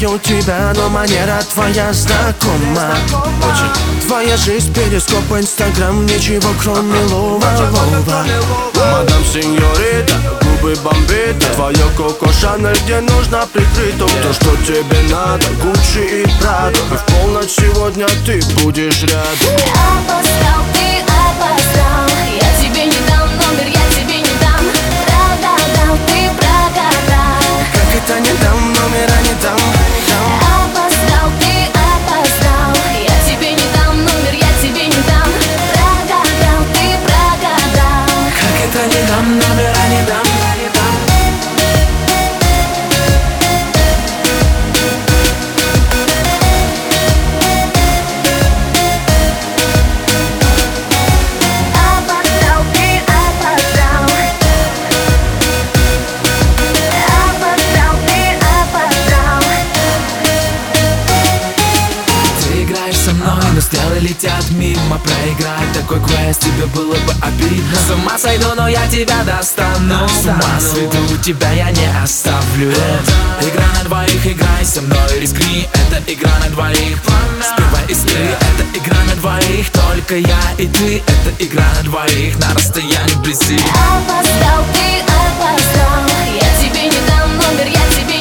знаю тебя, но манера твоя знакома. Твоя жизнь, перископ, инстаграм, ничего кроме лова. Мадам сеньорита, губы бомбита, твоя Коко Шанель, где нужно прикрыто. То, что тебе надо, Гуччи и Прадо. И в полночь сегодня ты будешь рядом. Опоздал, ты опоздал. Я тебе не дам номер, я тебе не дам. Прогадал, ты прогадал. Как это не дам, номера не дам. Опоздал, ты опоздал. Я тебе не дам номер, я тебе не дам. Прогадал, ты прогадал. Как это не дам, номера не дам. Но стрелы летят мимо. Проиграть такой квест тебе было бы обидно. С ума сойду, но я тебя достану. С ума сведу, тебя я не оставлю. Игра на двоих, играй со мной, рискни. Это игра на двоих. Сперва из ты, это игра на двоих. Только я и ты, это игра на двоих. На расстоянии вблизи. Опоздал, ты опоздал. Я тебе не дам номер, я тебе